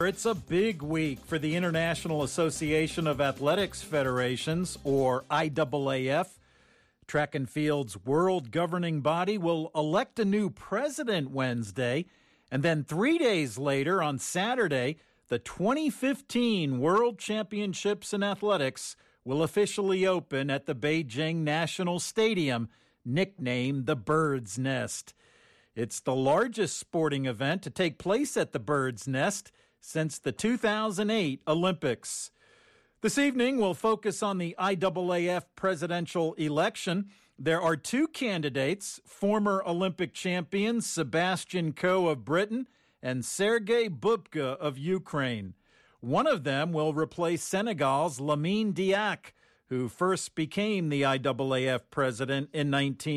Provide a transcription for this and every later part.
It's a big week for the International Association of Athletics Federations, or IAAF. Track and Field's world governing body will elect a new president Wednesday, and then 3 days later, on Saturday, the 2015 World Championships in Athletics will officially open at the Beijing National Stadium, nicknamed the Bird's Nest. It's the largest sporting event to take place at the Bird's Nest since the 2008 Olympics. This evening, we'll focus on the IAAF presidential election. There are two candidates, former Olympic champions Sebastian Coe of Britain and Sergei Bubka of Ukraine. One of them will replace Senegal's Lamine Diack, who first became the IAAF president in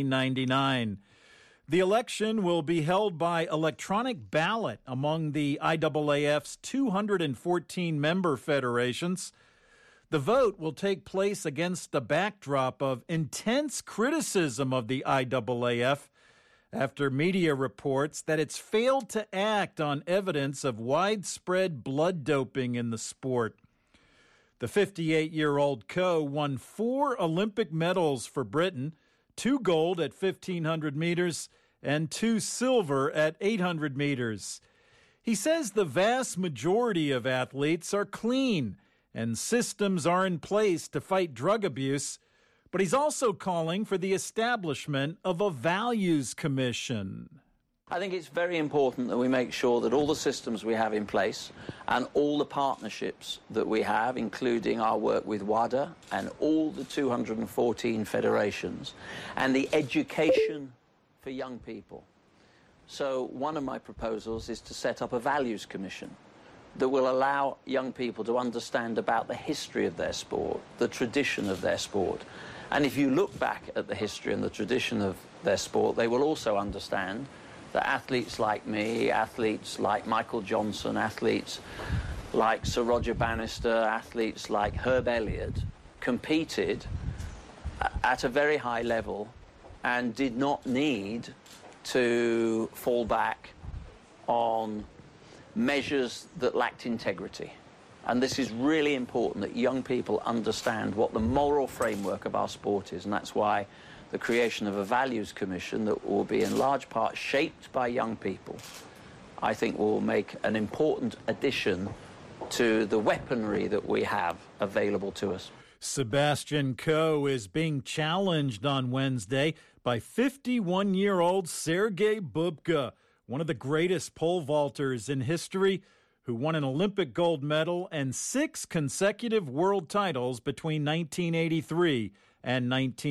1999. The election will be held by electronic ballot among the IAAF's 214 member federations. The vote will take place against the backdrop of intense criticism of the IAAF after media reports that it's failed to act on evidence of widespread blood doping in the sport. The 58-year-old Coe won 4 Olympic medals for Britain, 2 gold at 1,500 meters and 2 silver at 800 meters. He says the vast majority of athletes are clean and systems are in place to fight drug abuse, but he's also calling for the establishment of a values commission. I think it's very important that we make sure that all the systems we have in place and all the partnerships that we have, including our work with WADA and all the 214 federations, and the education for young people. So one of my proposals is to set up a values commission that will allow young people to understand about the history of their sport, the tradition of their sport. And if you look back at the history and the tradition of their sport, they will also understand that athletes like me, athletes like Michael Johnson, athletes like Sir Roger Bannister, athletes like Herb Elliott competed at a very high level and did not need to fall back on measures that lacked integrity. And this is really important that young people understand what the moral framework of our sport is, and that's why the creation of a values commission that will be in large part shaped by young people, I think will make an important addition to the weaponry that we have available to us. Sebastian Coe is being challenged on Wednesday by 51-year-old Sergei Bubka, one of the greatest pole vaulters in history, who won an Olympic gold medal and 6 consecutive world titles between 1983 and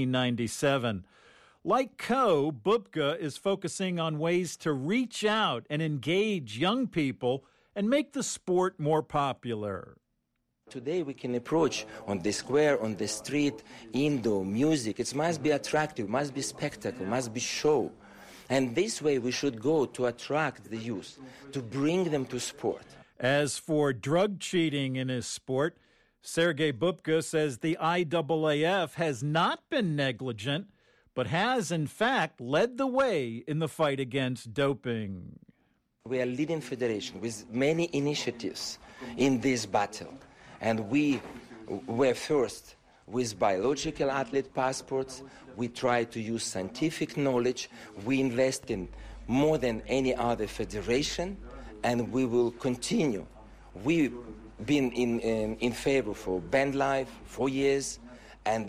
1997. Like Coe, Bubka is focusing on ways to reach out and engage young people and make the sport more popular. Today we can approach on the square, on the street, indoor, music. It must be attractive, must be spectacle, must be show. And this way we should go to attract the youth, to bring them to sport. As for drug cheating in his sport, Sergei Bubka says the IAAF has not been negligent, but has in fact led the way in the fight against doping. We are a leading federation with many initiatives in this battle. And we were first with biological athlete passports. We try to use scientific knowledge. We invest in more than any other federation, and we will continue. We've been in favor for band life for years, and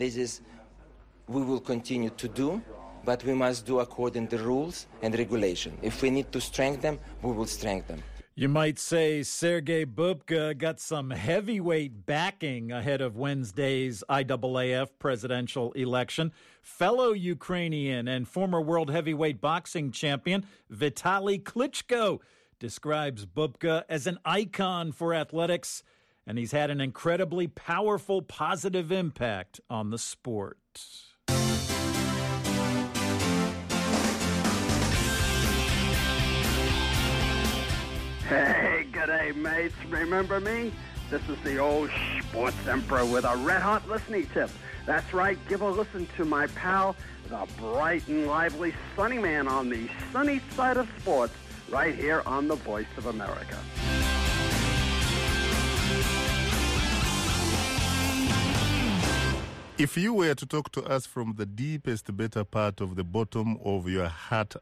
we will continue to do, but we must do according to rules and regulation. If we need to strengthen them, we will strengthen them. You might say Sergei Bubka got some heavyweight backing ahead of Wednesday's IAAF presidential election. Fellow Ukrainian and former world heavyweight boxing champion Vitaly Klitschko describes Bubka as an icon for athletics, and he's had an incredibly powerful, positive impact on the sport. Hey, g'day, mates. Remember me? This is the old sports emperor with a red-hot listening tip. That's right, give a listen to my pal, the bright and lively sunny man on the sunny side of sports, right here on the Voice of America. If you were to talk to us from the deepest, better part of the bottom of your heart.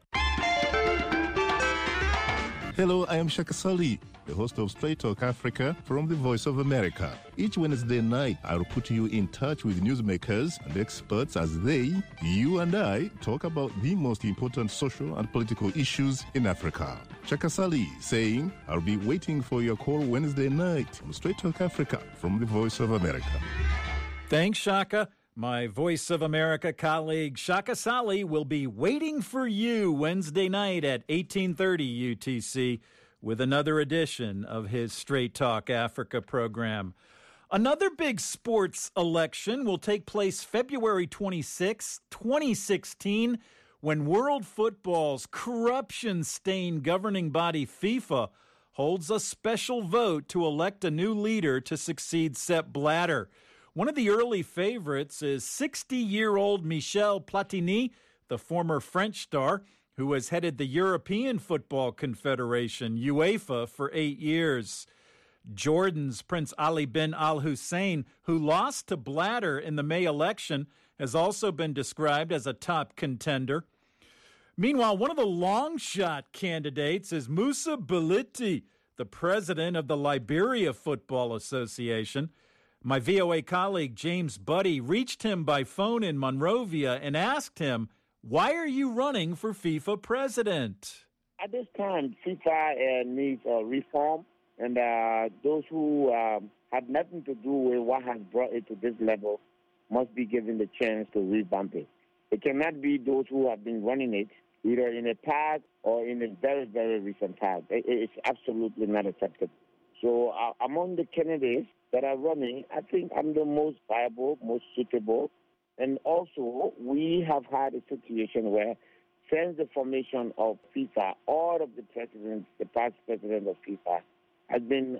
Hello, I am Shaka Sali, the host of Straight Talk Africa from the Voice of America. Each Wednesday night, I'll put you in touch with newsmakers and experts as they, you and I, talk about the most important social and political issues in Africa. Shaka Sali saying, I'll be waiting for your call Wednesday night on Straight Talk Africa from the Voice of America. Thanks, Shaka. My Voice of America colleague Shaka Sali will be waiting for you Wednesday night at 18:30 UTC with another edition of his Straight Talk Africa program. Another big sports election will take place February 26, 2016, when world football's corruption-stained governing body FIFA holds a special vote to elect a new leader to succeed Sepp Blatter. One of the early favorites is 60-year-old Michel Platini, the former French star, who has headed the European Football Confederation, UEFA, for 8 years. Jordan's Prince Ali bin Al Hussein, who lost to Blatter in the May election, has also been described as a top contender. Meanwhile, one of the long-shot candidates is Musa Beliti, the president of the Liberia Football Association. My VOA colleague James Buddy reached him by phone in Monrovia and asked him, why are you running for FIFA president? At this time, FIFA needs a reform, and those who had nothing to do with what has brought it to this level must be given the chance to revamp it. It cannot be those who have been running it, either in the past or in the very, very recent past. It's absolutely not acceptable. So among the candidates that are running, I think I'm the most viable, most suitable. And also, we have had a situation where since the formation of FIFA, all of the presidents, the past president of FIFA, has been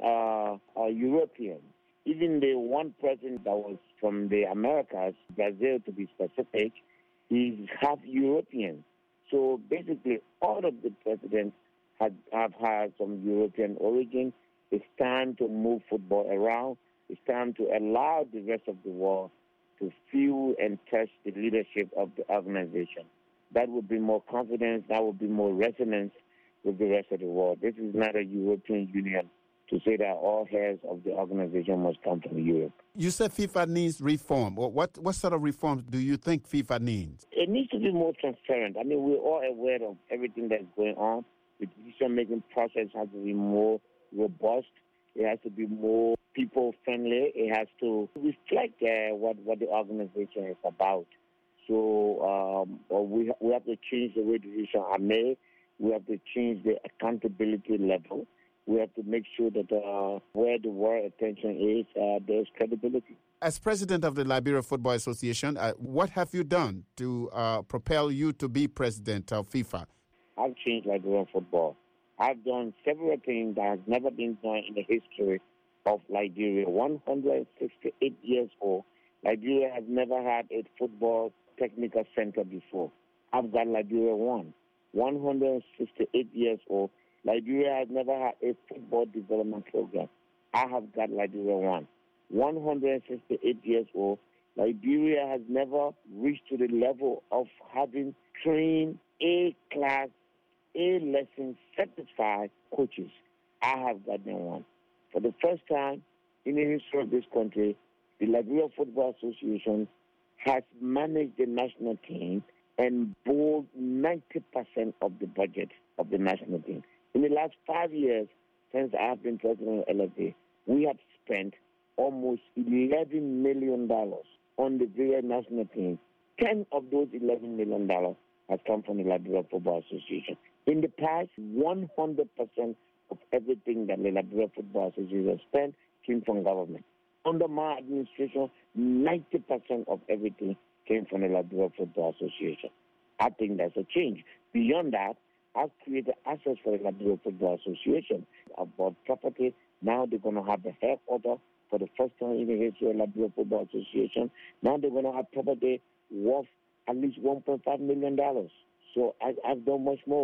European. Even the one president that was from the Americas, Brazil to be specific, he's half European. So basically, all of the presidents have had some European origin. It's time to move football around. It's time to allow the rest of the world to feel and touch the leadership of the organization. That would be more confidence. That would be more resonance with the rest of the world. This is not a European Union to say that all heads of the organization must come from Europe. You said FIFA needs reform. What sort of reforms do you think FIFA needs? It needs to be more transparent. I mean, we're all aware of everything that's going on. The decision-making process has to be more robust. It has to be more people-friendly. It has to reflect what the organization is about. So we have to change the way decisions are made. We have to change the accountability level. We have to make sure that where the world attention is, there's credibility. As president of the Liberia Football Association, what have you done to propel you to be president of FIFA? I've changed Liberian football. I've done several things that has never been done in the history of Liberia. 168 years old, Liberia has never had a football technical center before. I've got Liberia 1. 168 years old, Liberia has never had a football development program. I have got Liberia 1. 168 years old, Liberia has never reached to the level of having trained A-class, A-lesson certified coaches. I have got them 1. For the first time in the history of this country, the Liberia Football Association has managed the national team and bore 90% of the budget of the national team. In the last 5 years, since I have been president of LFA, we have spent almost $11 million on the various national teams. 10 of those $11 million has come from the Liberia Football Association. In the past, 100% of everything that the Liberia Football Association spent came from government. Under my administration, 90% of everything came from the Liberia Football Association. I think that's a change. Beyond that, I've created assets for the Liberia Football Association. I bought property. Now they're going to have the headquarters for the first time in the history of the Liberia Football Association. Now they're going to have property worth at least $1.5 million. So I've done much more.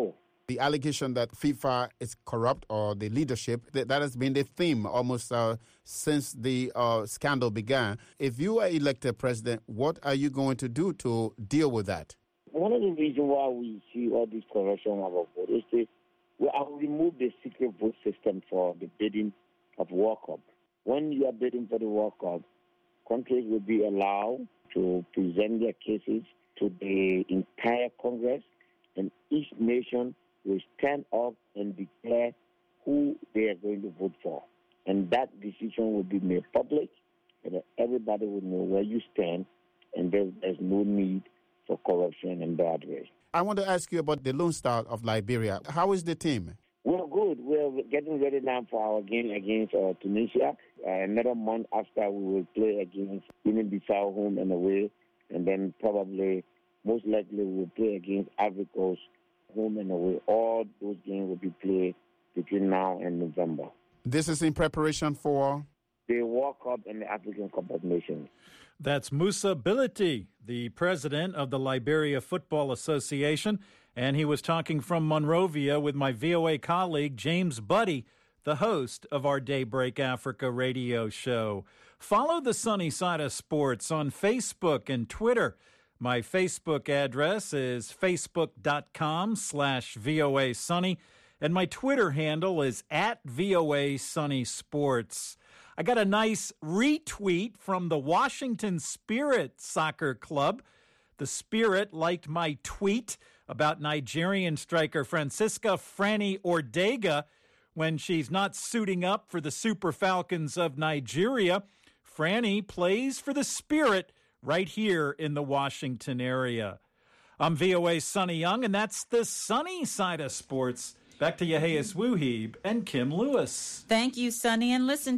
The allegation that FIFA is corrupt or the leadership, that has been the theme almost since the scandal began. If you are elected president, what are you going to do to deal with that? One of the reasons why we see all this corruption of our vote is that we have removed the secret vote system for the bidding of World Cup. When you are bidding for the World Cup, countries will be allowed to present their cases to the entire Congress, and each nation will stand up and declare who they are going to vote for. And that decision will be made public, and everybody will know where you stand, and there's no need for corruption and bad way. I want to ask you about the Lone Star of Liberia. How is the team? We're good. We're getting ready now for our game against Tunisia. Another month after, we will play against Guinea-Bissau home and away, and then probably, most likely, we'll play against Ivory Coast home and away. All those games will be played between now and November. This is in preparation for the World Cup and the African Cup of Nations. That's Musa Bility, the president of the Liberia Football Association, and he was talking from Monrovia with my VOA colleague, James Buddy, the host of our Daybreak Africa radio show. Follow the Sunny Side of Sports on Facebook and Twitter. My Facebook address is facebook.com/VOA Sunny, and my Twitter handle is @VOA Sunny Sports. I got a nice retweet from the Washington Spirit Soccer Club. The Spirit liked my tweet about Nigerian striker Francisca Franny Ordega when she's not suiting up for the Super Falcons of Nigeria. Franny plays for the Spirit right here in the Washington area. I'm VOA Sonny Young, and that's the Sunny Side of Sports. Back to Yehias Wuhib and Kim Lewis. Thank you, Sonny, and listen